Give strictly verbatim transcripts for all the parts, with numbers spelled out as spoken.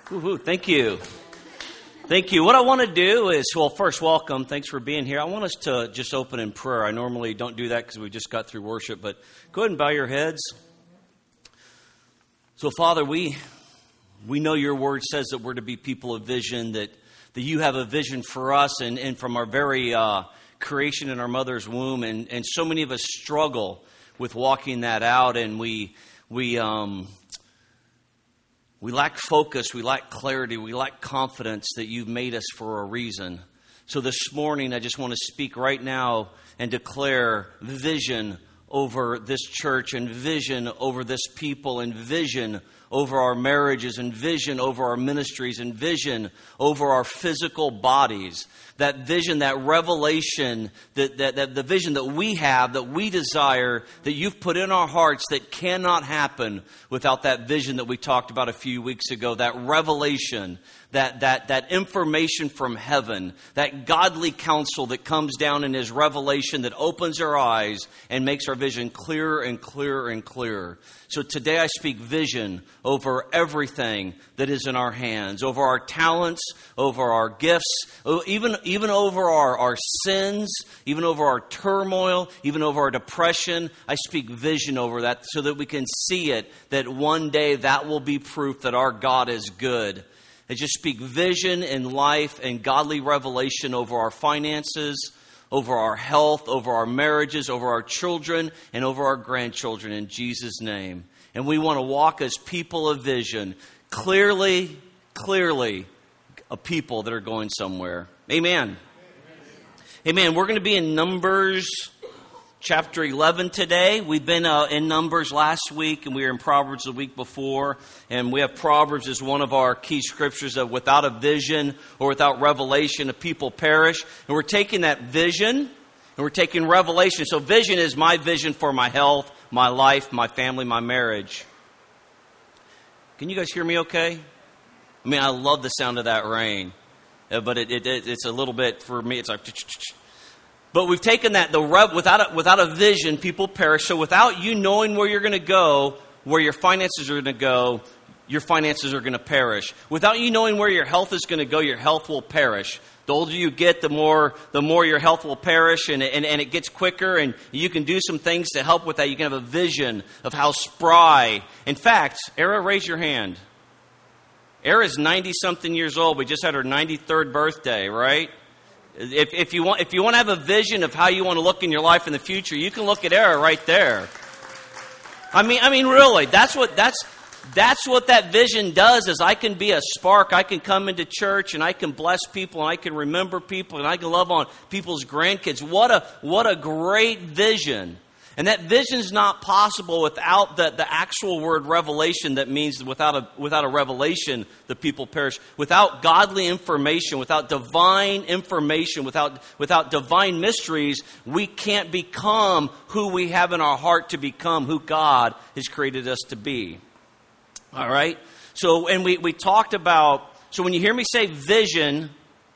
Woo-hoo, thank you. Thank you. What I want to do is, well, first, welcome. Thanks for being here. I want us to just open in prayer. I normally don't do that because we just got through worship, but go ahead and bow your heads. So, Father, we we know your word says that we're to be people of vision, that, that you have a vision for us and, and from our very uh, creation in our mother's womb, and, and so many of us struggle with walking that out, and we we um We lack focus, we lack clarity, we lack confidence that you've made us for a reason. So this morning, I just want to speak right now and declare vision over this church and vision over this people and vision over our marriages and vision over our ministries and vision over our physical bodies. That vision, that revelation, that, that, that the vision that we have, that we desire, that you've put in our hearts that cannot happen without that vision that we talked about a few weeks ago, that revelation, that, that, that information from heaven, that godly counsel that comes down in His revelation that opens our eyes and makes our vision clearer and clearer and clearer. So today I speak vision over everything that is in our hands, over our talents, over our gifts, even, even over our, our sins, even over our turmoil, even over our depression. I speak vision over that so that we can see it, that one day that will be proof that our God is good. I just speak vision and life and godly revelation over our finances, over our health, over our marriages, over our children, and over our grandchildren in Jesus' name. And we want to walk as people of vision, clearly, clearly a people that are going somewhere. Amen. Amen. We're going to be in Numbers chapter eleven today. We've been uh, in Numbers last week, and we were in Proverbs the week before. And we have Proverbs as one of our key scriptures of without a vision or without revelation, a people perish. And we're taking that vision and we're taking revelation. So vision is my vision for my health, my life, my family, my marriage. Can you guys hear me okay? I mean, I love the sound of that rain. Uh, but it, it, it's a little bit, for me, it's like... But we've taken that, the rev, without a, without a vision, people perish. So without you knowing where you're going to go, where your finances are going to go, your finances are going to perish. Without you knowing where your health is going to go, your health will perish. The older you get, the more the more your health will perish, and, and, and it gets quicker, and you can do some things to help with that. You can have a vision of how spry. In fact, Era, raise your hand. Era's ninety-something years old. We just had her ninety-third birthday, right? If, if you want, if you want to have a vision of how you want to look in your life in the future, you can look at Era right there. I mean, I mean, really, that's what that's that's what that vision does. Is I can be a spark. I can come into church and I can bless people and I can remember people and I can love on people's grandkids. What a what a great vision! And that vision's not possible without the, the actual word revelation. That means without a without a revelation, the people perish. Without godly information, without divine information, without without divine mysteries, we can't become who we have in our heart to become, who God has created us to be. All right? So, and we, we talked about, so when you hear me say vision,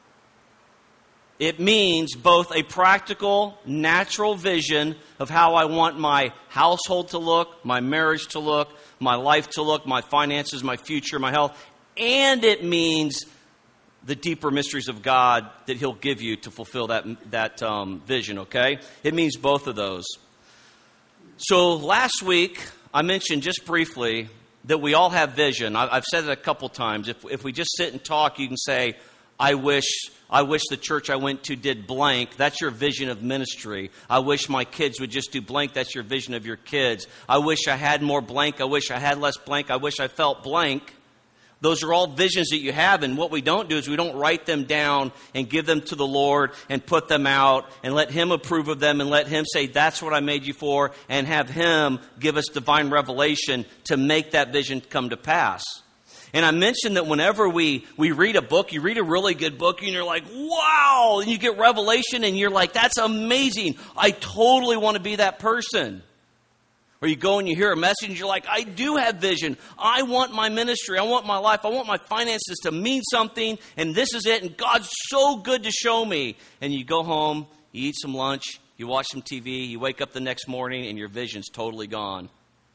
it means both a practical, natural vision of how I want my household to look, my marriage to look, my life to look, my finances, my future, my health. And it means the deeper mysteries of God that He'll give you to fulfill that, that um, vision, okay? It means both of those. So last week, I mentioned just briefly that we all have vision. I've said it a couple times. If, if we just sit and talk, you can say, I wish... I wish the church I went to did blank. That's your vision of ministry. I wish my kids would just do blank. That's your vision of your kids. I wish I had more blank. I wish I had less blank. I wish I felt blank. Those are all visions that you have. And what we don't do is we don't write them down and give them to the Lord and put them out and let Him approve of them and let Him say, that's what I made you for, and have Him give us divine revelation to make that vision come to pass. And I mentioned that whenever we, we read a book, you read a really good book and you're like, wow, and you get revelation and you're like, that's amazing. I totally want to be that person. Or you go and you hear a message and you're like, I do have vision. I want my ministry. I want my life. I want my finances to mean something. And this is it. And God's so good to show me. And you go home, you eat some lunch, you watch some T V, you wake up the next morning and your vision's totally gone.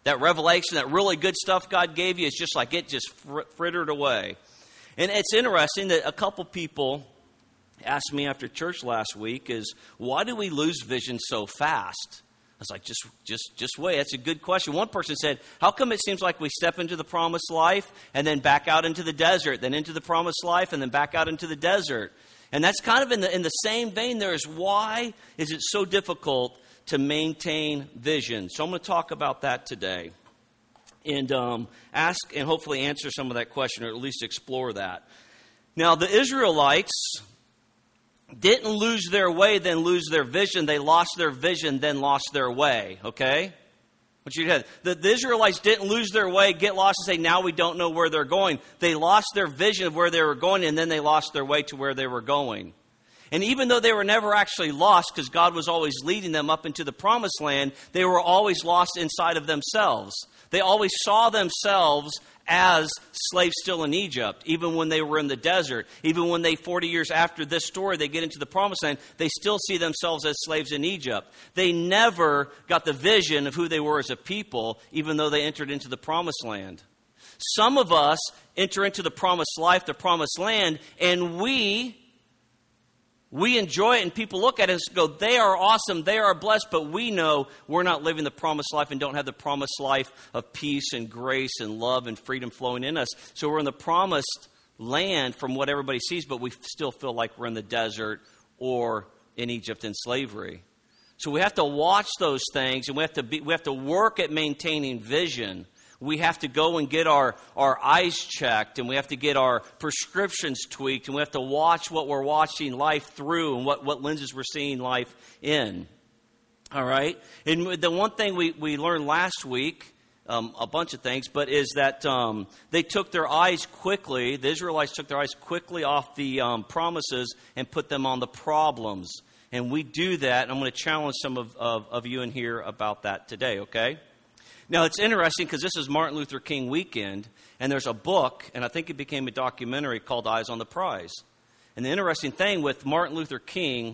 That revelation, that really good stuff God gave you, is just like it just fr- frittered away. And it's interesting that a couple people asked me after church last week is, why do we lose vision so fast? I was like, just just, just wait. That's a good question. One person said, how come it seems like we step into the promised life and then back out into the desert, then into the promised life and then back out into the desert? And that's kind of in the in the same vein there is, why is it so difficult to maintain vision? So I'm going to talk about that today and um, ask and hopefully answer some of that question, or at least explore that. Now, the Israelites didn't lose their way, then lose their vision. They lost their vision, then lost their way, okay? What you had, the, the Israelites didn't lose their way, get lost, and say, now we don't know where they're going. They lost their vision of where they were going, and then they lost their way to where they were going. And even though they were never actually lost, because God was always leading them up into the promised land, they were always lost inside of themselves. They always saw themselves as slaves still in Egypt, even when they were in the desert. Even when they, forty years after this story, they get into the promised land, they still see themselves as slaves in Egypt. They never got the vision of who they were as a people, even though they entered into the promised land. Some of us enter into the promised life, the promised land, and we... We enjoy it, and people look at us and go, they are awesome, they are blessed, but we know we're not living the promised life and don't have the promised life of peace and grace and love and freedom flowing in us. So we're in the promised land from what everybody sees, but we still feel like we're in the desert or in Egypt in slavery. So we have to watch those things, and we have to be, we have to work at maintaining vision. We have to go and get our, our eyes checked, and we have to get our prescriptions tweaked, and we have to watch what we're watching life through and what, what lenses we're seeing life in. All right? And the one thing we, we learned last week, um, a bunch of things, but is that um, they took their eyes quickly, the Israelites took their eyes quickly off the um, promises and put them on the problems. And we do that, and I'm going to challenge some of, of, of you in here about that today, okay? Now, it's interesting because this is Martin Luther King weekend, and there's a book, and I think it became a documentary called Eyes on the Prize. And the interesting thing with Martin Luther King,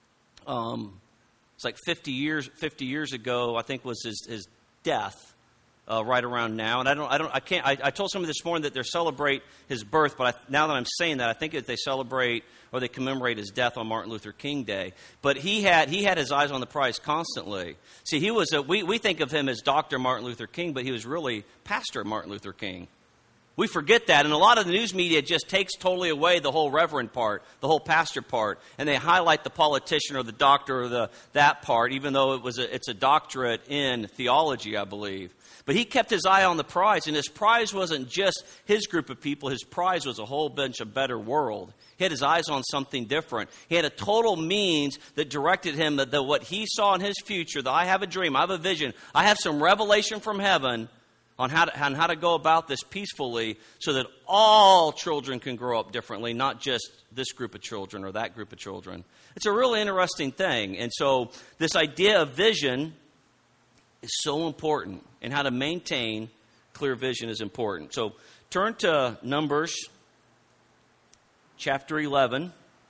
um, it's like fifty years fifty years ago, I think was his, his death. Uh, right around now, and I don't, I don't, I can't. I, I told somebody this morning that they celebrate his birth, but I, now that I'm saying that, I think that they celebrate or they commemorate his death on Martin Luther King Day. But he had he had his eyes on the prize constantly. See, he was a, we we think of him as Doctor Martin Luther King, but he was really Pastor Martin Luther King. We forget that, and a lot of the news media just takes totally away the whole reverend part, the whole pastor part, and they highlight the politician or the doctor or the that part, even though it was a, it's a doctorate in theology, I believe. But he kept his eye on the prize, and his prize wasn't just his group of people. His prize was a whole bunch of better world. He had his eyes on something different. He had a total means that directed him that the, what he saw in his future, that I have a dream, I have a vision, I have some revelation from heaven on how to, on how to go about this peacefully so that all children can grow up differently, not just this group of children or that group of children. It's a really interesting thing. And so this idea of vision is so important, and how to maintain clear vision is important. So turn to Numbers chapter eleven.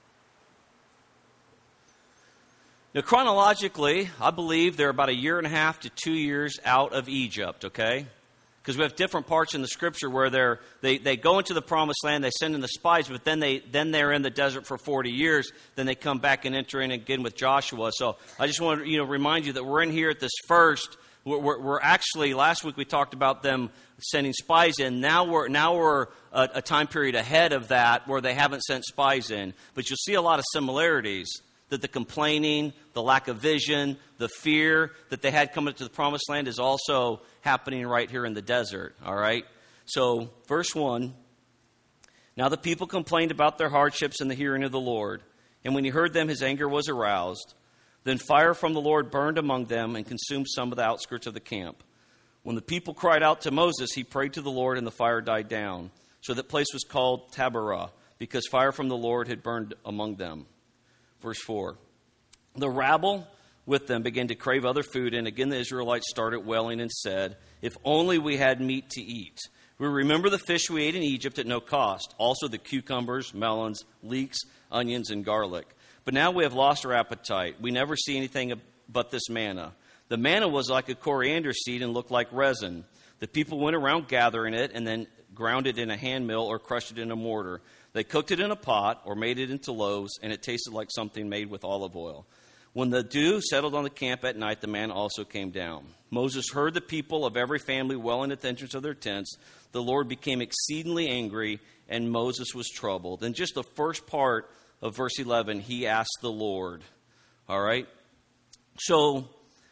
Now, chronologically, I believe they're about a year and a half to two years out of Egypt, okay? Because we have different parts in the Scripture where they're, they they go into the Promised Land, they send in the spies, but then they then they're in the desert for forty years. Then they come back and enter in again with Joshua. So I just want to you know remind you that we're in here at this first. We're, we're, we're actually last week we talked about them sending spies in. Now we're now we're a, a time period ahead of that where they haven't sent spies in. But you'll see a lot of similarities. That the complaining, the lack of vision, the fear that they had coming to the Promised Land is also happening right here in the desert, all right? So, verse one, now the people complained about their hardships in the hearing of the Lord. And when he heard them, his anger was aroused. Then fire from the Lord burned among them and consumed some of the outskirts of the camp. When the people cried out to Moses, he prayed to the Lord, and the fire died down. So that place was called Taberah, because fire from the Lord had burned among them. Verse four, the rabble with them began to crave other food, and again the Israelites started wailing and said, if only we had meat to eat. We remember the fish we ate in Egypt at no cost, also the cucumbers, melons, leeks, onions, and garlic. But now we have lost our appetite. We never see anything but this manna. The manna was like a coriander seed and looked like resin. The people went around gathering it and then ground it in a hand mill or crushed it in a mortar. They cooked it in a pot or made it into loaves, and it tasted like something made with olive oil. When the dew settled on the camp at night, the manna also came down. Moses heard the people of every family well in at the entrance of their tents. The Lord became exceedingly angry, and Moses was troubled. And just the first part of verse eleven, he asked the Lord. All right? So,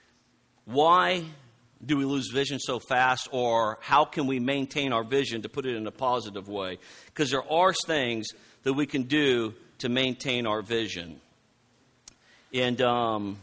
why do we lose vision so fast, or how can we maintain our vision, to put it in a positive way? Because there are things that we can do to maintain our vision. And um,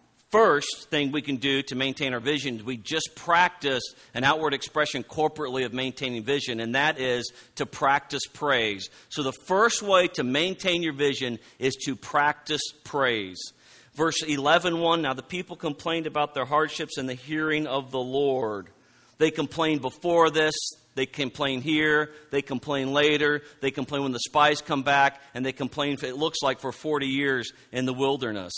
first thing we can do to maintain our vision is we just practice an outward expression corporately of maintaining vision, and that is to practice praise. So the first way to maintain your vision is to practice praise. Verse eleven one, now the people complained about their hardships in the hearing of the Lord. They complained before this, they complain here, they complain later, they complain when the spies come back, and they complain, it looks like, for forty years in the wilderness.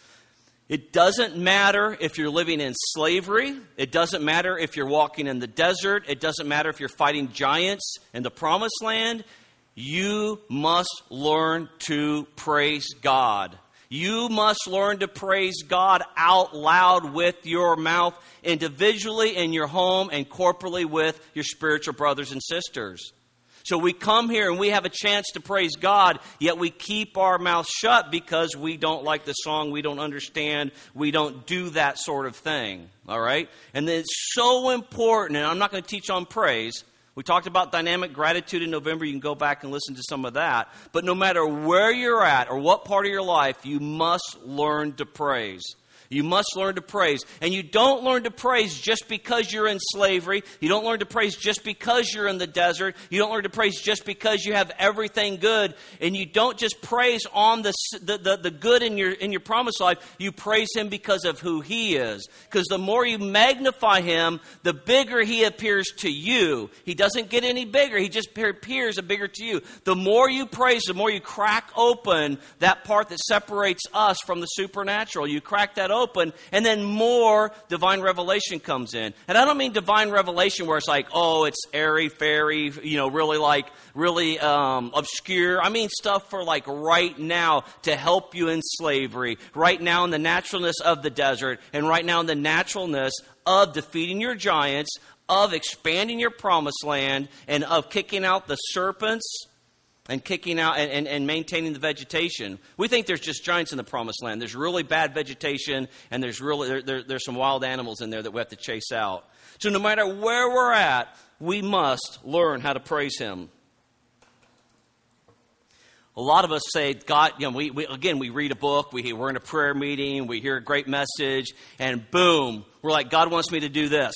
It doesn't matter if you're living in slavery. It doesn't matter if you're walking in the desert. It doesn't matter if you're fighting giants in the promised land. You must learn to praise God. You must learn to praise God out loud with your mouth, individually in your home and corporately with your spiritual brothers and sisters. So we come here and we have a chance to praise God, yet we keep our mouths shut because we don't like the song, we don't understand, we don't do that sort of thing. All right? And it's so important, and I'm not going to teach on praise. We talked about dynamic gratitude in November. You can go back and listen to some of that. But no matter where you're at or what part of your life, you must learn to praise. You must learn to praise. And you don't learn to praise just because you're in slavery. You don't learn to praise just because you're in the desert. You don't learn to praise just because you have everything good. And you don't just praise on the, the, the, the good in your, in your promised life. You praise Him because of who He is. Because the more you magnify Him, the bigger He appears to you. He doesn't get any bigger. He just appears bigger to you. The more you praise, the more you crack open that part that separates us from the supernatural. You crack that open. Open, and then more divine revelation comes in. And I don't mean divine revelation where it's like, oh, it's airy, fairy, you know, really like, really um, obscure. I mean stuff for like right now to help you in slavery, right now in the naturalness of the desert, and right now in the naturalness of defeating your giants, of expanding your promised land, and of kicking out the serpents, and kicking out and, and, and maintaining the vegetation. We think there's just giants in the promised land. There's really bad vegetation, and there's really there, there, there's some wild animals in there that we have to chase out. So no matter where we're at, we must learn how to praise Him. A lot of us say, God, you know, we, we again, we read a book, we, we're in a prayer meeting, we hear a great message, and boom, we're like, God wants me to do this.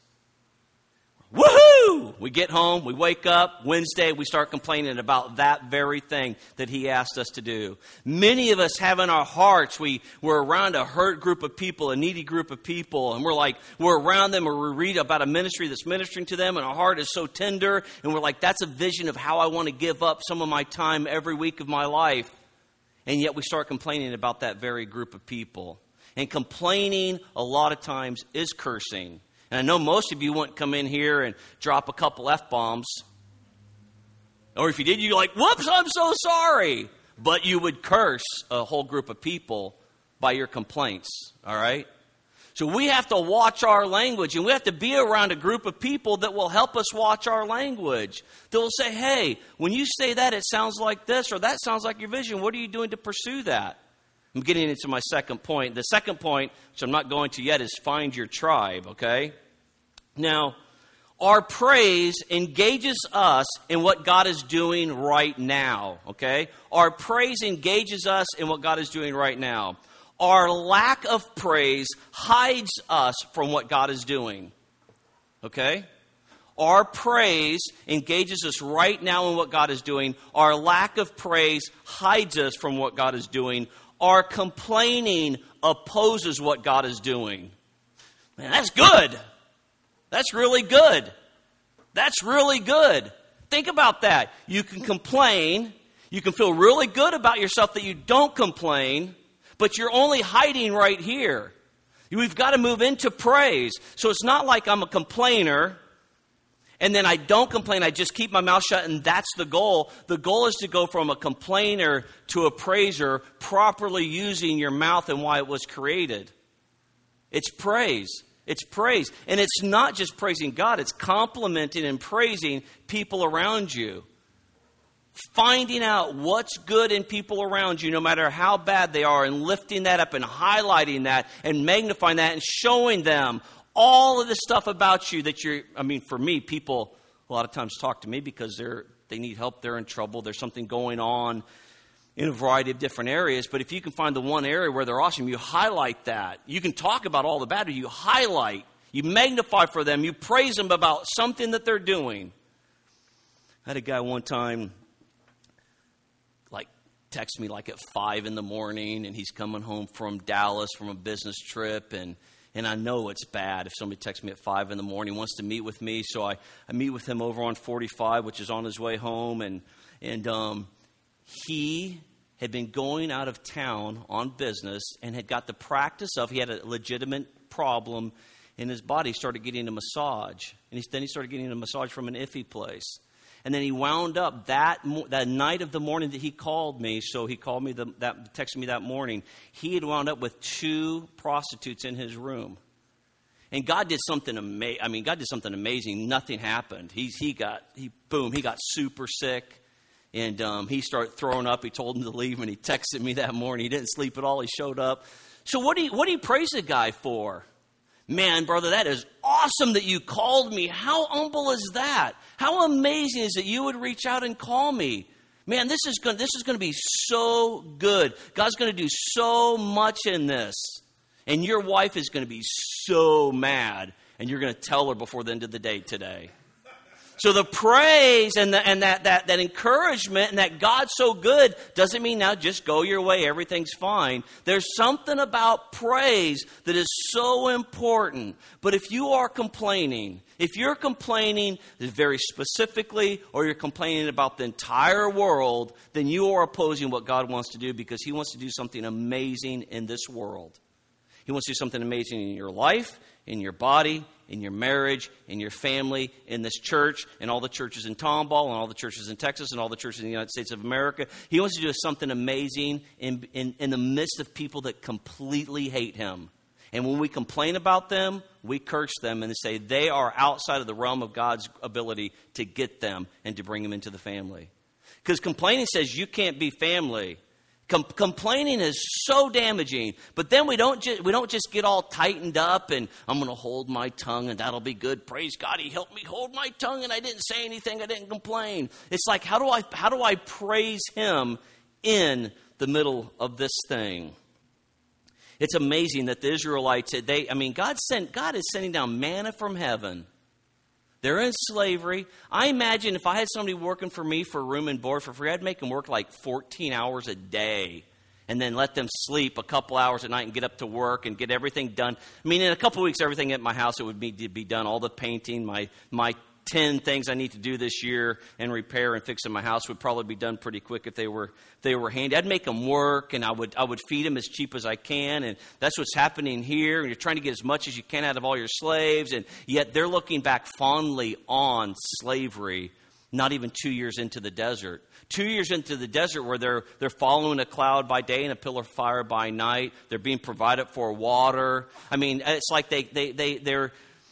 Woohoo! We get home, we wake up, Wednesday, we start complaining about that very thing that He asked us to do. Many of us have in our hearts, we, we're around a hurt group of people, a needy group of people, and we're like, we're around them, or we read about a ministry that's ministering to them, and our heart is so tender, and we're like, that's a vision of how I want to give up some of my time every week of my life. And yet we start complaining about that very group of people. And complaining, a lot of times, is cursing. And I know most of you wouldn't come in here and drop a couple F-bombs. Or if you did, you're like, whoops, I'm so sorry. But you would curse a whole group of people by your complaints, all right? So we have to watch our language, and we have to be around a group of people that will help us watch our language. That will say, hey, when you say that, it sounds like this, or that sounds like your vision. What are you doing to pursue that? I'm getting into my second point. The second point, which I'm not going to yet, is find your tribe, okay? Now, our praise engages us in what God is doing right now, okay? Our praise engages us in what God is doing right now. Our lack of praise hides us from what God is doing, okay? Our praise engages us right now in what God is doing. Our lack of praise hides us from what God is doing. Our complaining opposes what God is doing. Man, that's good. That's really good. That's really good. Think about that. You can complain. You can feel really good about yourself that you don't complain, but you're only hiding right here. We've got to move into praise. So it's not like I'm a complainer and then I don't complain. I just keep my mouth shut and that's the goal. The goal is to go from a complainer to a praiser, properly using your mouth and why it was created. It's praise. It's praise. And it's not just praising God. It's complimenting and praising people around you. Finding out what's good in people around you, no matter how bad they are, and lifting that up and highlighting that and magnifying that and showing them all of the stuff about you that you're, I mean, for me, people a lot of times talk to me because they're they need help, they're in trouble, there's something going on in a variety of different areas. But if you can find the one area where they're awesome, you highlight that. You can talk about all the bad, but you highlight, you magnify for them, you praise them about something that they're doing. I had a guy one time text me like at five in the morning, and he's coming home from Dallas from a business trip, and and I know it's bad if somebody texts me at five in the morning, wants to meet with me. So I, I meet with him over on forty-five, which is on his way home, and and um, he had been going out of town on business and had got the practice of, he had a legitimate problem in his body. He started getting a massage, and he, then he started getting a massage from an iffy place. And then he wound up that that night of the morning that he called me. So he called me, the, that texted me that morning. He had wound up with two prostitutes in his room. And God did something amazing. I mean, God did something amazing. Nothing happened. He he got he boom. He got super sick, and um, he started throwing up. He told him to leave, and he texted me that morning. He didn't sleep at all. He showed up. So what do you what do you praise the guy for? Man, brother, that is awesome that you called me. How humble is that? How amazing is it you would reach out and call me? Man, this is going, this is going to be so good. God's going to do so much in this. And your wife is going to be so mad. And you're going to tell her before the end of the day today. So the praise and, the, and that, that, that encouragement and that God's so good doesn't mean now just go your way, everything's fine. There's something about praise that is so important. But if you are complaining, if you're complaining very specifically, or you're complaining about the entire world, then you are opposing what God wants to do, because He wants to do something amazing in this world. He wants to do something amazing in your life, in your body, in your marriage, in your family, in this church, in all the churches in Tomball, and all the churches in Texas, and all the churches in the United States of America. He wants to do something amazing in, in, in the midst of people that completely hate Him. And when we complain about them, we curse them and say they are outside of the realm of God's ability to get them and to bring them into the family. Because complaining says you can't be family. Com- complaining is so damaging, but then we don't ju- we don't just get all tightened up and I'm going to hold my tongue and that'll be good. Praise God, He helped me hold my tongue and I didn't say anything. I didn't complain. It's like, how do I how do I praise Him in the middle of this thing? It's amazing that the Israelites, they I mean, God sent God is sending down manna from heaven. They're in slavery. I imagine if I had somebody working for me for room and board for free, I'd make them work like fourteen hours a day and then let them sleep a couple hours at night and get up to work and get everything done. I mean, in a couple of weeks, everything at my house, it would be, be done. All the painting, my my ten things I need to do this year and repair and fix in my house would probably be done pretty quick if they were if they were handy. I'd make them work, and I would I would feed them as cheap as I can, and that's what's happening here. And you're trying to get as much as you can out of all your slaves, and yet they're looking back fondly on slavery. Not even two years into the desert. Two years into the desert, where they're they're following a cloud by day and a pillar of fire by night. They're being provided for water. I mean, it's like they they they they're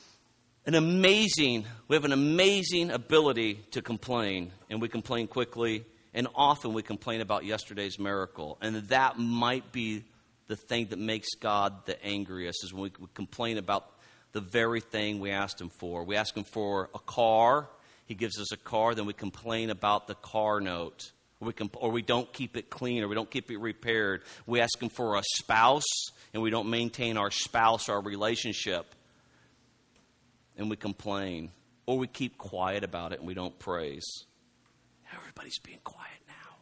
An amazing, we have an amazing ability to complain, and we complain quickly, and often we complain about yesterday's miracle. And that might be the thing that makes God the angriest, is when we complain about the very thing we asked Him for. We ask Him for a car, He gives us a car, then we complain about the car note. Or we, comp- or we don't keep it clean, or we don't keep it repaired. We ask Him for a spouse, and we don't maintain our spouse, our relationship. And we complain, or we keep quiet about it and we don't praise. Everybody's being quiet now.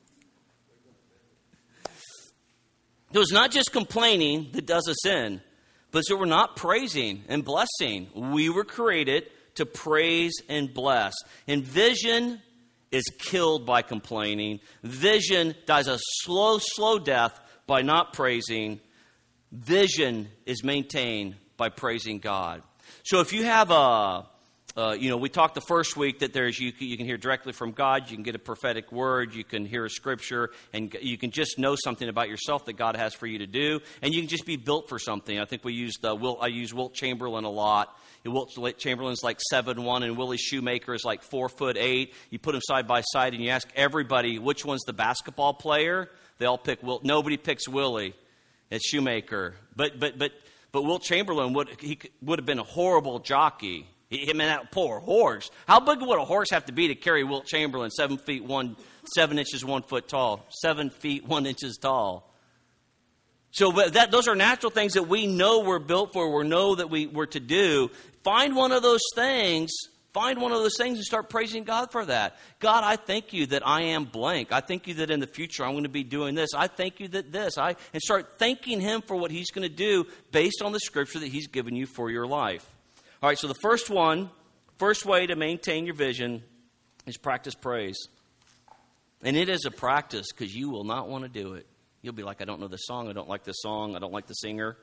So it's not just complaining that does us in, but so we're not praising and blessing. We were created to praise and bless. And vision is killed by complaining. Vision dies a slow, slow death by not praising. vision is maintained by praising God. So if you have a, uh, you know, we talked the first week that there's you can, you can hear directly from God, you can get a prophetic word, you can hear a scripture, and you can just know something about yourself that God has for you to do, and you can just be built for something. I think we used uh, Wilt, I use Wilt Chamberlain a lot. Wilt Chamberlain's like seven one, and Willie Shoemaker is like four foot eight. You put them side by side, and you ask everybody which one's the basketball player. They all pick Wilt. Nobody picks Willie. It's Shoemaker. But but but but Wilt Chamberlain would he would have been a horrible jockey. He, I mean, that poor horse. How big would a horse have to be to carry Wilt Chamberlain, seven feet one, seven inches one foot tall, seven feet one inches tall? So that those are natural things that we know we're built for. We know that we were to do. Find one of those things. Find one of those things and start praising God for that. God, I thank you that I am blank. I thank you that in the future I'm going to be doing this. I thank you that this. I and start thanking Him for what He's going to do based on the scripture that He's given you for your life. All right, so the first one, first way to maintain your vision is practice praise. And it is a practice because you will not want to do it. You'll be like, I don't know this song. I don't like this song. I don't like the singer.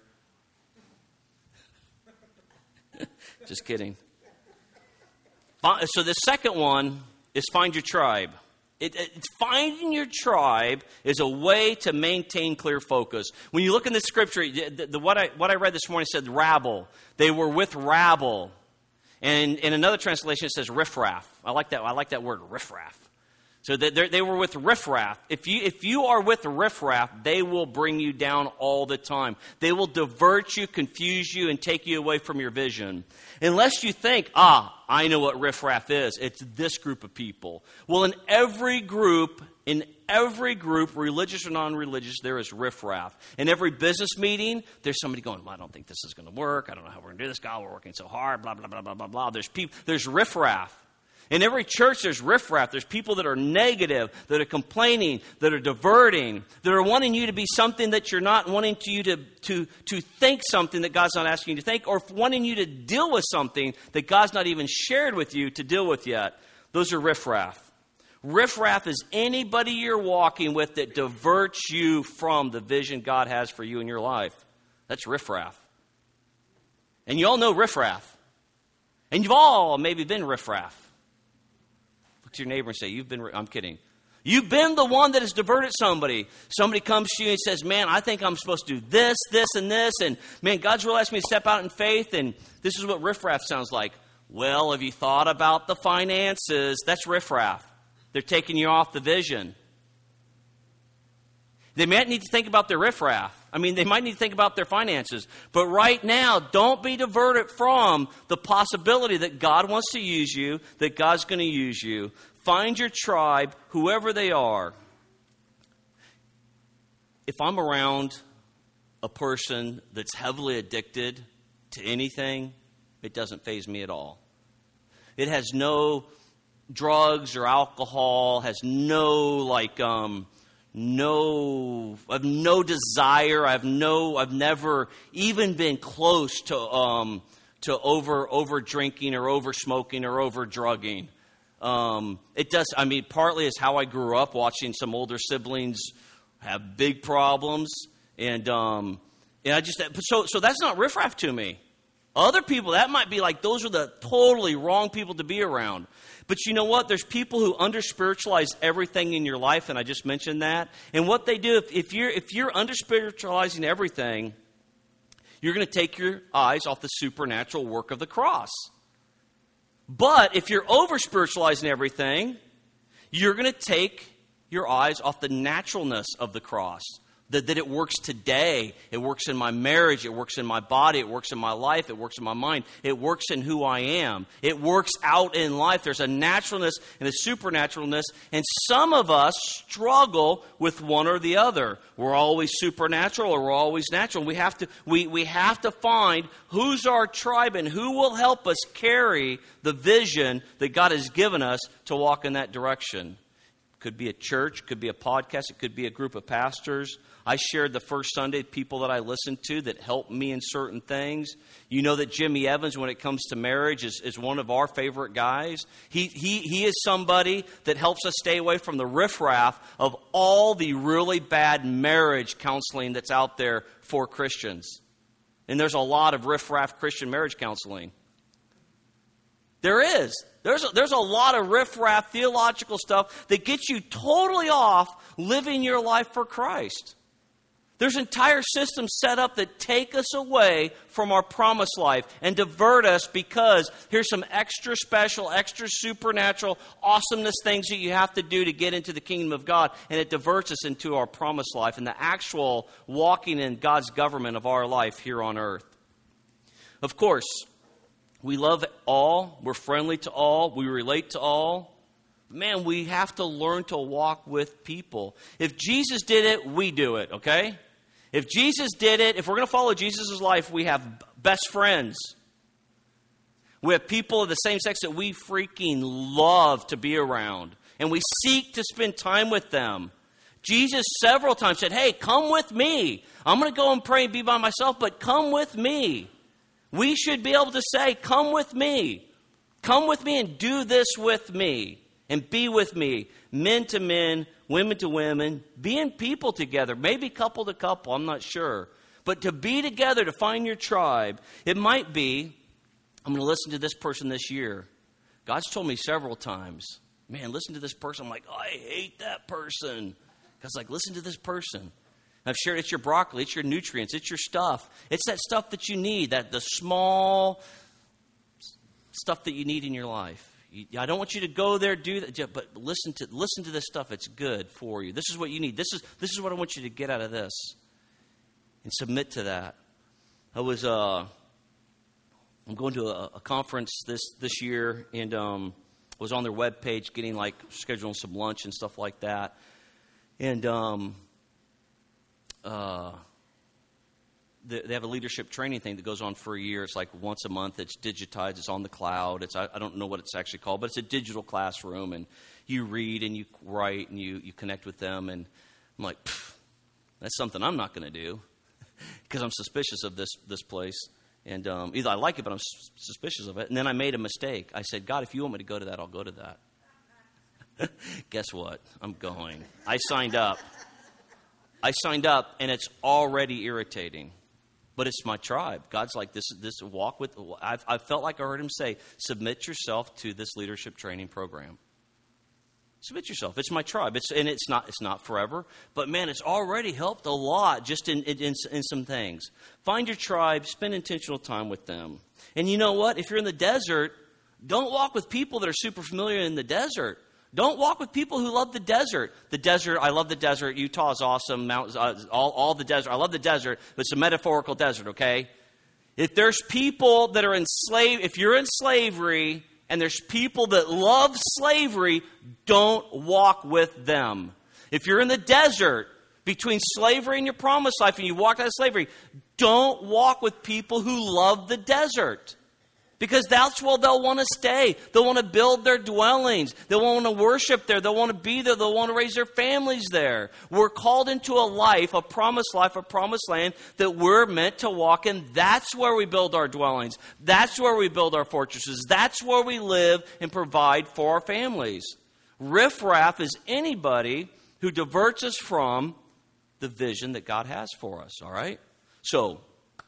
Just kidding. So the second one is find your tribe. It, it, finding your tribe is a way to maintain clear focus. When you look in the scripture, the, the, what, I, what I read this morning said rabble. They were with rabble. And in another translation it says riffraff. I like that, I like that word, riffraff. So they, they were with riffraff. If you, if you are with riffraff, they will bring you down all the time. They will divert you, confuse you, and take you away from your vision. Unless you think, ah, I know what riffraff is. It's this group of people. Well, in every group, in every group, religious or non-religious, there is riffraff. In every business meeting, there's somebody going, well, I don't think this is going to work. I don't know how we're going to do this. God, we're working so hard, blah, blah, blah, blah, blah, blah. There's people, there's riffraff. In every church, there's riffraff. There's people that are negative, that are complaining, that are diverting, that are wanting you to be something that you're not, wanting to you to, to, to think something that God's not asking you to think, or wanting you to deal with something that God's not even shared with you to deal with yet. Those are riffraff. Riffraff is anybody you're walking with that diverts you from the vision God has for you in your life. That's riffraff. And you all know riffraff. And you've all maybe been riffraff. Look to your neighbor and say, you've been, I'm kidding. You've been the one that has diverted somebody. Somebody comes to you and says, man, I think I'm supposed to do this, this, and this. And man, God's really asked me to step out in faith. And this is what riffraff sounds like. Well, have you thought about the finances? That's riffraff. They're taking you off the vision. They might need to think about their riffraff. I mean, they might need to think about their finances. But right now, don't be diverted from the possibility that God wants to use you, that God's going to use you. Find your tribe, whoever they are. If I'm around a person that's heavily addicted to anything, it doesn't faze me at all. It has no drugs or alcohol, has no like um no I have no desire. I have no I've never even been close to um to over over drinking or over smoking or over drugging. Um it does I mean partly is how I grew up, watching some older siblings have big problems, and um and I just so so that's not riffraff to me. Other people, that might be like, those are the totally wrong people to be around. But you know what? There's people who under-spiritualize everything in your life, and I just mentioned that. And what they do, if, if you're if you're under-spiritualizing everything, you're going to take your eyes off the supernatural work of the cross. But if you're over-spiritualizing everything, you're going to take your eyes off the naturalness of the cross. That, that it works today. It works in my marriage. It works in my body. It works in my life. It works in my mind. It works in who I am. It works out in life. There's a naturalness and a supernaturalness. And some of us struggle with one or the other. We're always supernatural or we're always natural. We have to, we, we have to find who's our tribe and who will help us carry the vision that God has given us to walk in that direction. Could be a church, could be a podcast, it could be a group of pastors. I shared the first Sunday people that I listened to that helped me in certain things. You know that Jimmy Evans, when it comes to marriage, is, is one of our favorite guys. He, he, he is somebody that helps us stay away from the riffraff of all the really bad marriage counseling that's out there for Christians. And there's a lot of riffraff Christian marriage counseling. There is. There's a, there's a lot of riffraff theological stuff that gets you totally off living your life for Christ. There's entire systems set up that take us away from our promised life and divert us because here's some extra special, extra supernatural awesomeness things that you have to do to get into the kingdom of God. And it diverts us into our promised life and the actual walking in God's government of our life here on earth. Of course, we love all. We're friendly to all. We relate to all. Man, we have to learn to walk with people. If Jesus did it, we do it, okay? If Jesus did it, if we're going to follow Jesus' life, we have best friends. We have people of the same sex that we freaking love to be around. And we seek to spend time with them. Jesus several times said, hey, come with me. I'm going to go and pray and be by myself, but come with me. We should be able to say, come with me. Come with me and do this with me. And be with me. Men to men, women to women. Being people together. Maybe couple to couple, I'm not sure. But to be together, to find your tribe. It might be, I'm going to listen to this person this year. God's told me several times, man, listen to this person. I'm like, oh, I hate that person. God's like, listen to this person. I've shared it's your broccoli, it's your nutrients, it's your stuff. It's that stuff that you need, that the small stuff that you need in your life. I don't want you to go there, do that, but listen to listen to this stuff. It's good for you. This is what you need. This is this is what I want you to get out of this, and submit to that. I was uh, I'm going to a, a conference this this year, and um, was on their webpage getting like scheduling some lunch and stuff like that, and um. Uh, they have a leadership training thing that goes on for a year. It's like once a month. It's digitized. It's on the cloud. It's I, I don't know what it's actually called, but it's a digital classroom. And you read and you write and you, you connect with them. And I'm like, that's something I'm not going to do because I'm suspicious of this this place. And um, either I like it, but I'm s- suspicious of it. And then I made a mistake. I said, God, if you want me to go to that, I'll go to that. Guess what? I'm going. I signed up. I signed up, and it's already irritating. But it's my tribe. God's like, this this walk with, I've, I felt like I heard him say, submit yourself to this leadership training program. Submit yourself. It's my tribe. It's and it's not it's not forever. But man, it's already helped a lot just in, in, in some things. Find your tribe. Spend intentional time with them. And you know what? If you're in the desert, don't walk with people that are super familiar in the desert. Don't walk with people who love the desert. The desert, I love the desert. Utah is awesome. Mountains, uh, all, all the desert. I love the desert, but it's a metaphorical desert, okay? If there's people that are in slave, if you're in slavery and there's people that love slavery, don't walk with them. If you're in the desert between slavery and your promised life and you walk out of slavery, don't walk with people who love the desert. Because that's where they'll want to stay. They'll want to build their dwellings. They'll want to worship there. They'll want to be there. They'll want to raise their families there. We're called into a life, a promised life, a promised land that we're meant to walk in. That's where we build our dwellings. That's where we build our fortresses. That's where we live and provide for our families. Riffraff is anybody who diverts us from the vision that God has for us, all right? So,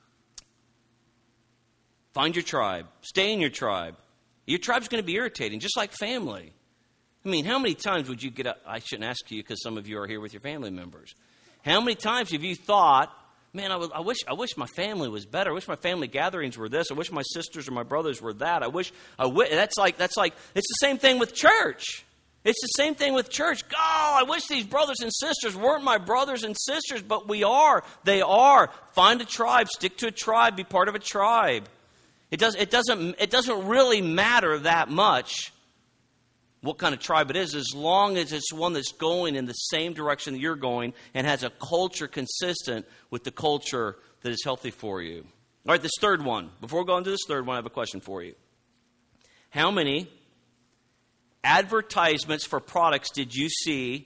find your tribe. Stay in your tribe. Your tribe's going to be irritating, just like family. I mean, how many times would you get up? I shouldn't ask you because some of you are here with your family members. How many times have you thought, man, I, was, I wish I wish my family was better. I wish my family gatherings were this. I wish my sisters or my brothers were that. I wish, I wish that's like, that's like, it's the same thing with church. It's the same thing with church. Oh, I wish these brothers and sisters weren't my brothers and sisters, but we are. They are. Find a tribe. Stick to a tribe. Be part of a tribe. It, does, it, doesn't, it doesn't really matter that much what kind of tribe it is, as long as it's one that's going in the same direction that you're going and has a culture consistent with the culture that is healthy for you. All right, this third one. Before we go into this third one, I have a question for you. How many advertisements for products did you see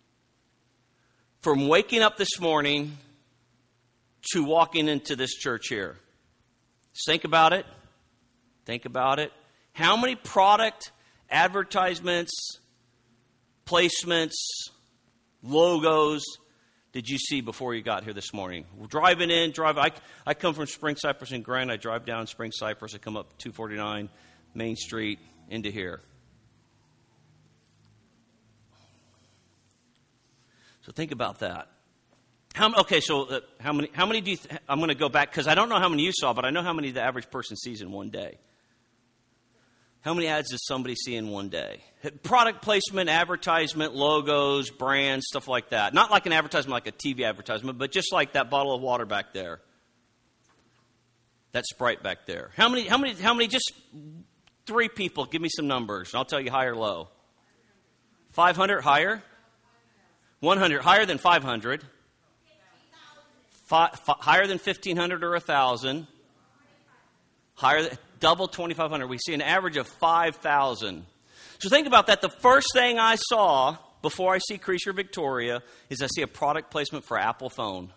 from waking up this morning to walking into this church here? Just think about it. Think about it. How many product advertisements, placements, logos did you see before you got here this morning? We're driving in, drive. I, I come from Spring Cypress and Grand. I drive down Spring Cypress. I come up two forty-nine Main Street into here. So think about that. How, okay, so uh, how many? How many do you? Th- I'm going to go back because I don't know how many you saw, but I know how many the average person sees in one day. How many ads does somebody see in one day? Product placement, advertisement, logos, brands, stuff like that. Not like an advertisement, like a T V advertisement, but just like that bottle of water back there, that Sprite back there. How many? How many? How many? Just three people. Give me some numbers. I'll tell you high or low. Five hundred higher. One hundred higher than five hundred. Fi- fi- higher than fifteen hundred or a thousand. Higher than double twenty-five hundred. We see an average of five thousand. So think about that. The first thing I saw before I see Creature Victoria is I see a product placement for Apple phone.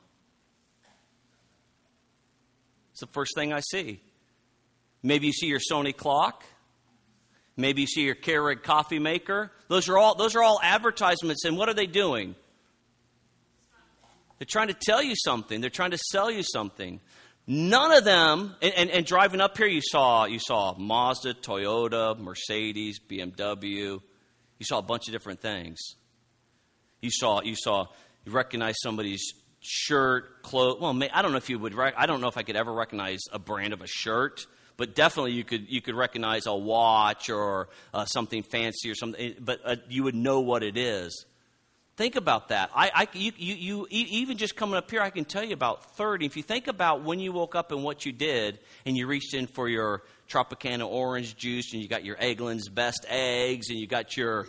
It's the first thing I see. Maybe you see your Sony clock. Maybe you see your Keurig coffee maker. Those are all those are all advertisements. And what are they doing? They're trying to tell you something. They're trying to sell you something. None of them, and, and, and driving up here, you saw you saw Mazda, Toyota, Mercedes, B M W. You saw a bunch of different things. You saw you saw you recognized somebody's shirt, clothes. Well, I don't know if you would. Rec- I don't know if I could ever recognize a brand of a shirt, but definitely you could you could recognize a watch or uh, something fancy or something. But uh, you would know what it is. Think about that. I, I, you, you, you, even just coming up here, I can tell you about thirty. If you think about when you woke up and what you did, and you reached in for your Tropicana orange juice, and you got your Eggland's Best eggs, and you got your,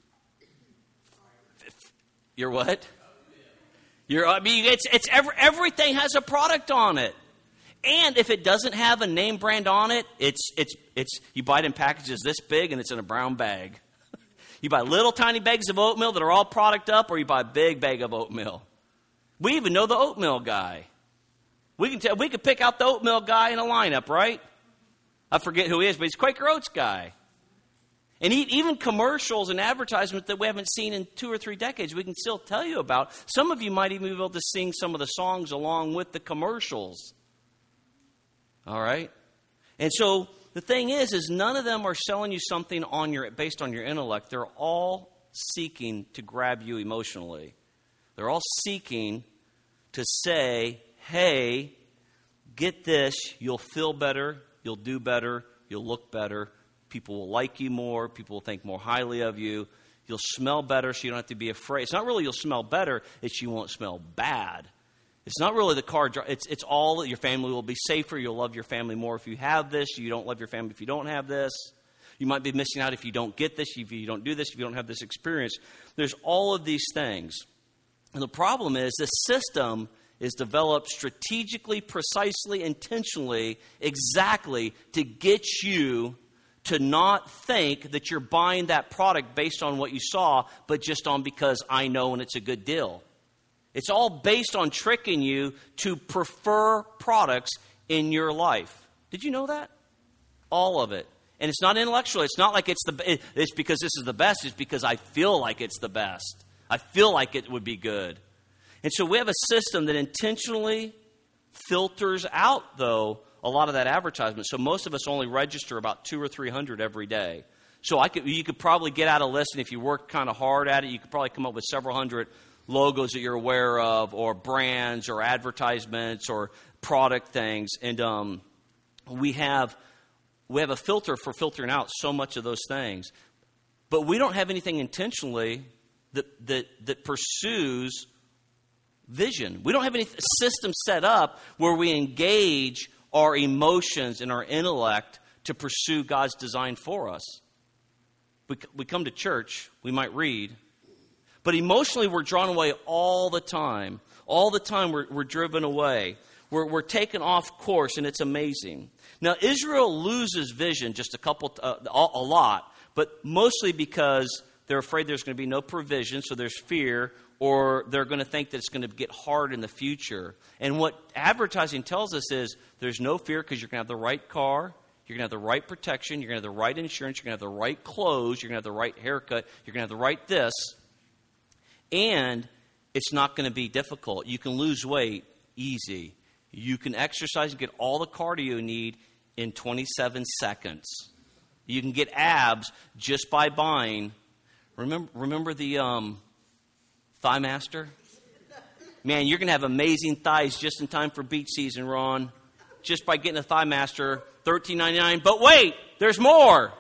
your what? Your, I mean, it's it's every, everything has a product on it, and if it doesn't have a name brand on it, it's it's it's you buy it in packages this big, and it's in a brown bag. You buy little tiny bags of oatmeal that are all product up, or you buy a big bag of oatmeal. We even know the oatmeal guy. We can tell, we could pick out the oatmeal guy in a lineup, right? I forget who he is, but he's Quaker Oats guy. And he, even commercials and advertisements that we haven't seen in two or three decades, we can still tell you about. Some of you might even be able to sing some of the songs along with the commercials. All right? And so the thing is, is none of them are selling you something on your based on your intellect. They're all seeking to grab you emotionally. They're all seeking to say, hey, get this, you'll feel better, you'll do better, you'll look better, people will like you more, people will think more highly of you, you'll smell better so you don't have to be afraid. It's not really you'll smell better, it's you won't smell bad. It's not really the car. It's it's all your family will be safer. You'll love your family more if you have this. You don't love your family if you don't have this. You might be missing out if you don't get this, if you don't do this, if you don't have this experience. There's all of these things. And the problem is the system is developed strategically, precisely, intentionally, exactly to get you to not think that you're buying that product based on what you saw, but just on because I know and it's a good deal. It's all based on tricking you to prefer products in your life. Did you know that? All of it. And it's not intellectual. It's not like it's the it's because this is the best. It's because I feel like it's the best. I feel like it would be good. And so we have a system that intentionally filters out, though, a lot of that advertisement. So most of us only register about two or three hundred every day. So I could you could probably get out a list, and if you work kind of hard at it, you could probably come up with several hundred logos that you're aware of, or brands, or advertisements, or product things, and um, we have we have a filter for filtering out so much of those things, but we don't have anything intentionally that that that pursues vision. We don't have any system set up where we engage our emotions and our intellect to pursue God's design for us. We we come to church, we might read. But emotionally, we're drawn away all the time. All the time, we're, we're driven away. We're, we're taken off course, and it's amazing. Now, Israel loses vision just a couple, uh, a lot. but mostly because they're afraid there's going to be no provision, so there's fear, or they're going to think that it's going to get hard in the future. And what advertising tells us is there's no fear because you're going to have the right car, you're going to have the right protection, you're going to have the right insurance, you're going to have the right clothes, you're going to have the right haircut, you're going to have the right this, and it's not going to be difficult. You can lose weight easy. You can exercise and get all the cardio you need in twenty-seven seconds. You can get abs just by buying. Remember, remember the um, Thigh Master? Man, you're going to have amazing thighs just in time for beach season, Ron. Just by getting a Thigh Master, thirteen ninety-nine. But wait, there's more.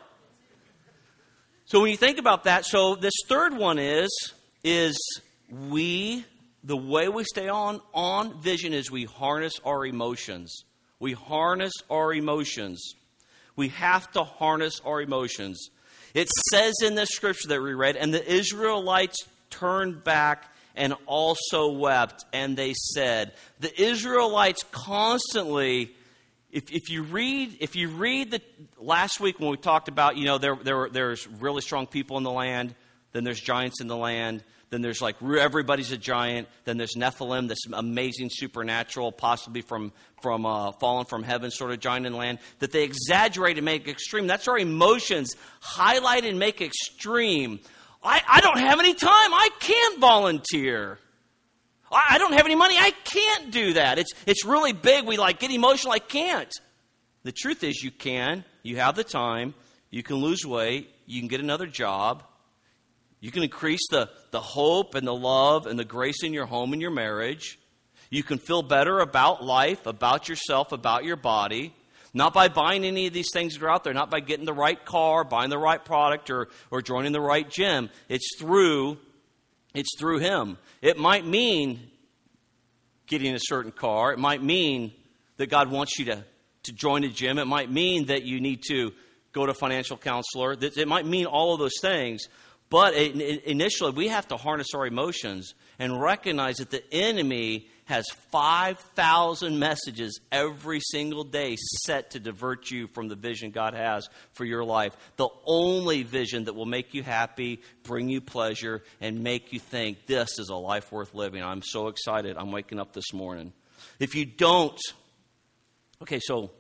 So when you think about that, so this third one is, is we, the way we stay on, on vision is we harness our emotions. We harness our emotions. We have to harness our emotions. It says in the scripture that we read, and the Israelites turned back and also wept, and they said, the Israelites constantly, if, if you read, if you read the last week when we talked about, you know, there, there there's really strong people in the land, then there's giants in the land, then there's like everybody's a giant, then there's Nephilim, this amazing supernatural, possibly from from uh, fallen from heaven sort of giant in the land, that they exaggerate and make extreme. That's our emotions, highlight and make extreme. I, I don't have any time. I can't volunteer. I, I don't have any money. I can't do that. It's it's really big. We like get emotional. I can't. The truth is you can. You have the time. You can lose weight. You can get another job. You can increase the, the hope and the love and the grace in your home and your marriage. You can feel better about life, about yourself, about your body. Not by buying any of these things that are out there, not by getting the right car, buying the right product, or, or joining the right gym. It's through, it's through Him. It might mean getting a certain car. It might mean that God wants you to, to join a gym. It might mean that you need to go to a financial counselor. It might mean all of those things. But initially, we have to harness our emotions and recognize that the enemy has five thousand messages every single day set to divert you from the vision God has for your life. The only vision that will make you happy, bring you pleasure, and make you think this is a life worth living. I'm so excited. I'm waking up this morning. If you don't, okay, so,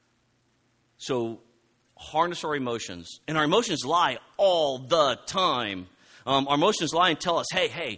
so harness our emotions. And our emotions lie all the time. Um, our emotions lie and tell us, hey, hey,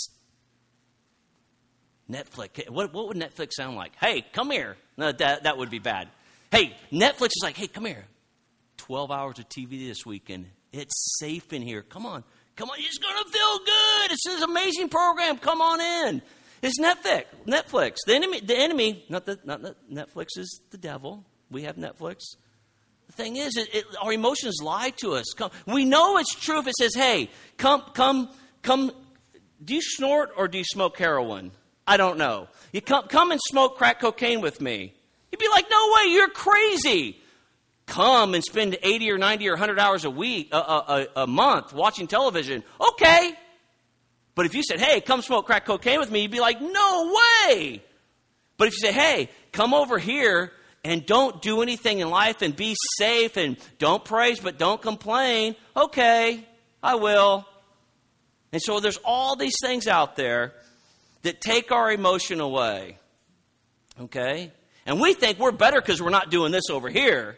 Netflix. What, what would Netflix sound like? Hey, come here. No, that, that would be bad. Hey, Netflix is like, hey, come here. twelve hours of T V this weekend. It's safe in here. Come on. Come on. It's going to feel good. It's this amazing program. Come on in. It's Netflix. Netflix. The enemy, the enemy not, the, not the, Netflix is the devil. We have Netflix. The thing is, it, it, our emotions lie to us. Come, we know it's true if it says, hey, come, come, come. Do you snort or do you smoke heroin? I don't know. You come, come and smoke crack cocaine with me. You'd be like, no way, you're crazy. Come and spend eighty or ninety or one hundred hours a week, a, a, a month watching television. Okay. But if you said, hey, come smoke crack cocaine with me, you'd be like, no way. But if you say, hey, come over here and don't do anything in life and be safe and don't praise but don't complain, okay, I will. And so there's all these things out there that take our emotion away, okay? And we think we're better because we're not doing this over here.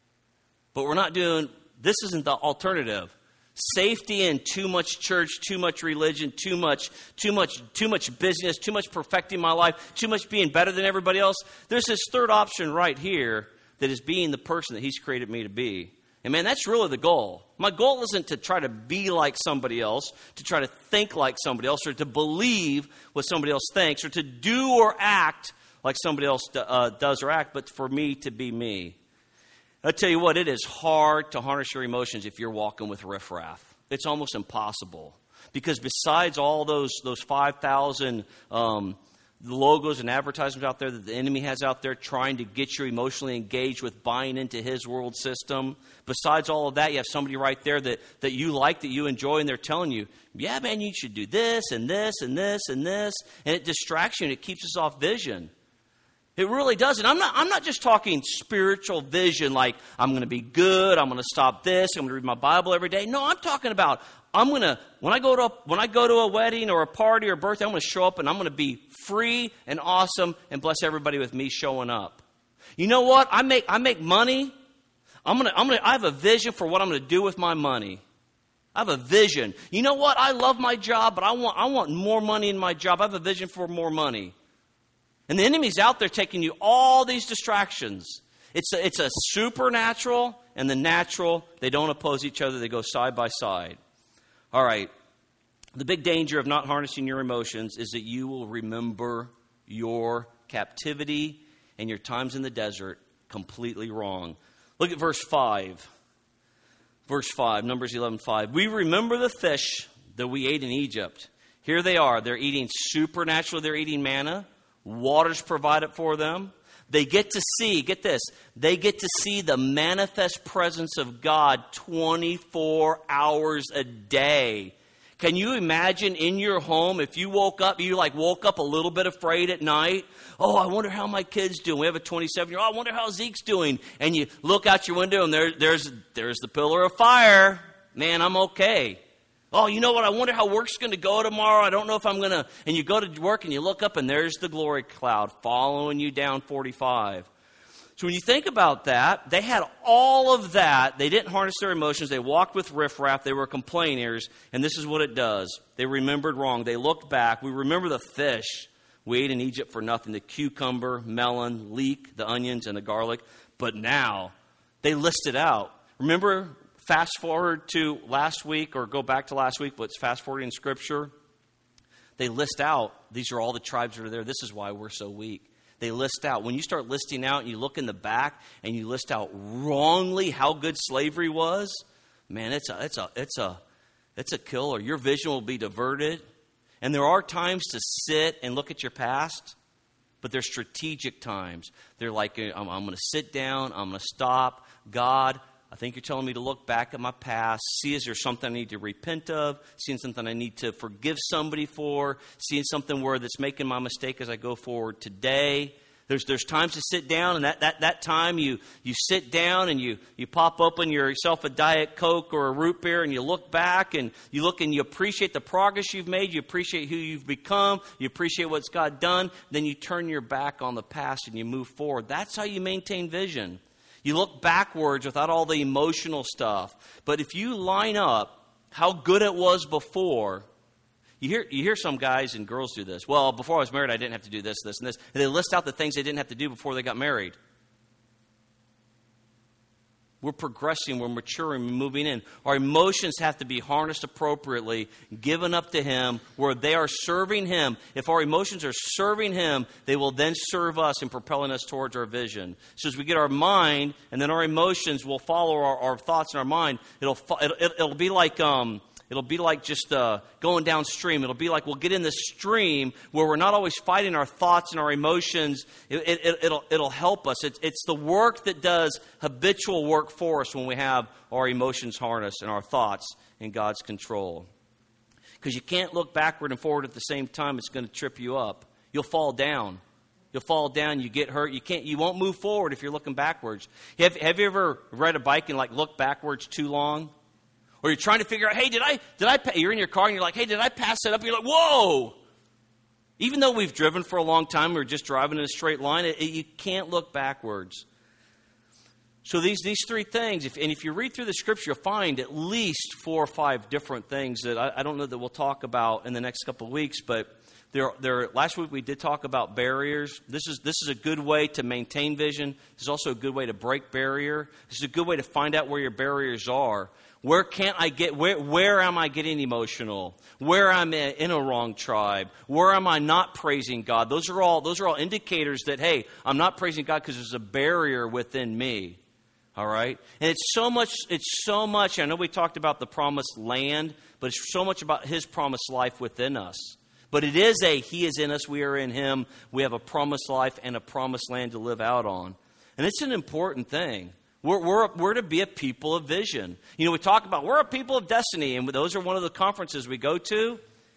But we're not doing, this isn't the alternative. Safety in too much church, too much religion, too much, too much, too much business, too much perfecting my life, too much being better than everybody else. There's this third option right here that is being the person that He's created me to be. And man, that's really the goal. My goal isn't to try to be like somebody else, to try to think like somebody else, or to believe what somebody else thinks, or to do or act like somebody else uh, does or act, but for me to be me. I tell you what, it is hard to harness your emotions if you're walking with riffraff. It's almost impossible. Because besides all those those five thousand um, logos and advertisements out there that the enemy has out there trying to get you emotionally engaged with buying into his world system, besides all of that, you have somebody right there that, that you like, that you enjoy, and they're telling you, yeah, man, you should do this and this and this and this. And it distracts you and it keeps us off vision. It really doesn't. I'm not, I'm not just talking spiritual vision like I'm going to be good, I'm going to stop this, I'm going to read my Bible every day. No, I'm talking about I'm going to, when I go to, when I go to a wedding or a party or a birthday, I'm going to show up and I'm going to be free and awesome and bless everybody with me showing up. You know what? I make, I make money. I'm going to, I'm going to, I have a vision for what I'm going to do with my money. I have a vision. You know what? I love my job, but I want, I want more money in my job. I have a vision for more money. And the enemy's out there taking you all these distractions. It's a, it's a supernatural and the natural. They don't oppose each other. They go side by side. All right. The big danger of not harnessing your emotions is that you will remember your captivity and your times in the desert completely wrong. Look at verse five. Verse five, Numbers eleven five. We remember the fish that we ate in Egypt. Here they are. They're eating supernatural. They're eating manna. Water's provided for them. They get to see, get this, they get to see the manifest presence of God twenty-four hours a day. Can you imagine in your home if you woke up, you like woke up a little bit afraid at night? Oh, I wonder how my kid's doing. We have a twenty-seven-year-old. I wonder how Zeke's doing. And you look out your window and there, there's, there's the pillar of fire. Man, I'm okay. Oh, you know what? I wonder how work's going to go tomorrow. I don't know if I'm going to. And you go to work and you look up and there's the glory cloud following you down forty-five. So when you think about that, they had all of that. They didn't harness their emotions. They walked with riffraff. They were complainers. And this is what it does. They remembered wrong. They looked back. We remember the fish we ate in Egypt for nothing. The cucumber, melon, leek, the onions, and the garlic. But now they list it out. Remember, fast forward to last week or go back to last week, but it's fast forwarding in Scripture. They list out, these are all the tribes that are there. This is why we're so weak. They list out. When you start listing out and you look in the back and you list out wrongly how good slavery was, man, it's a, it's a, it's a, it's a killer. Your vision will be diverted. And there are times to sit and look at your past, but they're strategic times. They're like, I'm, I'm going to sit down. I'm going to stop. God, I think you're telling me to look back at my past, see is there something I need to repent of, seeing something I need to forgive somebody for, seeing something where that's making my mistake as I go forward today. There's there's times to sit down, and that, that, that time you, you sit down and you, you pop open yourself a Diet Coke or a root beer and you look back and you look and you appreciate the progress you've made, you appreciate who you've become, you appreciate what's God done, then you turn your back on the past and you move forward. That's how you maintain vision. You look backwards without all the emotional stuff. But if you line up how good it was before, you hear you hear some guys and girls do this. Well, before I was married, I didn't have to do this, this, and this. And they list out the things they didn't have to do before they got married. We're progressing, we're maturing, we're moving in. Our emotions have to be harnessed appropriately, given up to Him, where they are serving Him. If our emotions are serving Him, they will then serve us in propelling us towards our vision. So as we get our mind, and then our emotions will follow our, our thoughts in our mind, it'll it'll, it'll be like um. It'll be like just uh, going downstream. It'll be like we'll get in this stream where we're not always fighting our thoughts and our emotions. It, it, it'll, it'll help us. It's, it's the work that does habitual work for us when we have our emotions harnessed and our thoughts in God's control. Because you can't look backward and forward at the same time. It's going to trip you up. You'll fall down. You'll fall down. You get hurt. You can't. You won't move forward if you're looking backwards. Have, have you ever ride a bike and like look backwards too long? Or you're trying to figure out, hey, did I, did I, you're in your car and you're like, hey, did I pass it up? You're like, whoa. Even though we've driven for a long time, we're just driving in a straight line, it, it, you can't look backwards. So these, these three things, if, and if you read through the Scripture, you'll find at least four or five different things that I, I don't know that we'll talk about in the next couple of weeks, but there, there, last week we did talk about barriers. This is, this is a good way to maintain vision. This is also a good way to break barrier. This is a good way to find out where your barriers are. Where can't I get, where, where am I getting emotional? Where am I in a wrong tribe? Where am I not praising God? Those are all, those are all indicators that, hey, I'm not praising God because there's a barrier within me. All right? And it's so much, it's so much, I know we talked about the promised land, but it's so much about His promised life within us. But it is a, He is in us, we are in Him. We have a promised life and a promised land to live out on. And it's an important thing. We're, we're, we're to be a people of vision. You know, we talk about we're a people of destiny, and those are one of the conferences we go to.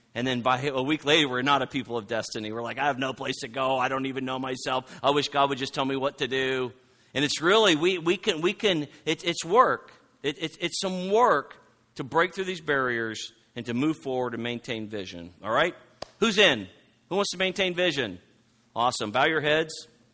And then by a week later, we're not a people of destiny. We're like, I have no place to go. I don't even know myself. I wish God would just tell me what to do. And it's really, we, we can, we can. It, it's work. It, it's, it's some work to break through these barriers and to move forward and maintain vision. All right? Who's in? Who wants to maintain vision? Awesome. Bow your heads.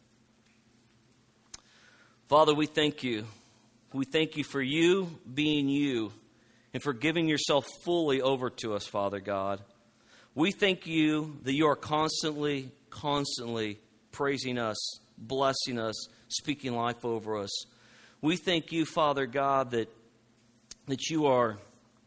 Father, we thank you. We thank you for you being you and for giving yourself fully over to us, Father God. We thank you that you are constantly, constantly praising us, blessing us, speaking life over us. We thank you, Father God, that that you are,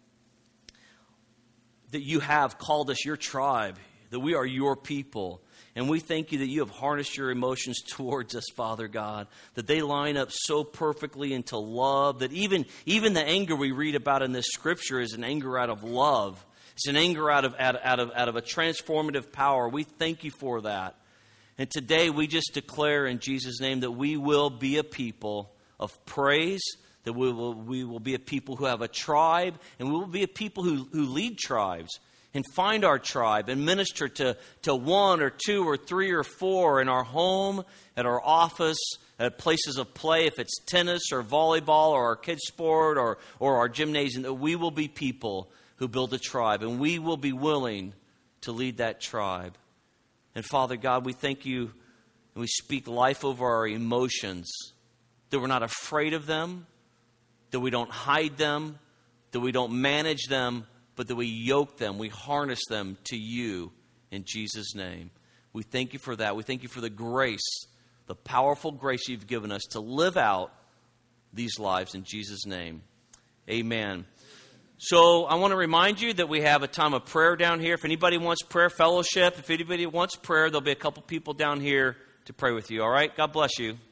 that you have called us your tribe, that we are your people. And we thank you that you have harnessed your emotions towards us, Father God, that they line up so perfectly into love, that even, even the anger we read about in this scripture is an anger out of love. It's an anger out of, out, out of, out of a transformative power. We thank you for that. And today we just declare in Jesus' name that we will be a people of praise, that we will, we will be a people who have a tribe, and we will be a people who, who lead tribes and find our tribe and minister to, to one or two or three or four in our home, at our office, at places of play, if it's tennis or volleyball or our kids' sport or, or our gymnasium, that we will be people who build a tribe, and we will be willing to lead that tribe. And Father God, we thank you, and we speak life over our emotions, that we're not afraid of them, that we don't hide them, that we don't manage them, but that we yoke them, we harness them to you in Jesus' name. We thank you for that. We thank you for the grace, the powerful grace you've given us to live out these lives in Jesus' name. Amen. So I want to remind you that we have a time of prayer down here. If anybody wants prayer fellowship, if anybody wants prayer, there'll be a couple people down here to pray with you. All right? God bless you.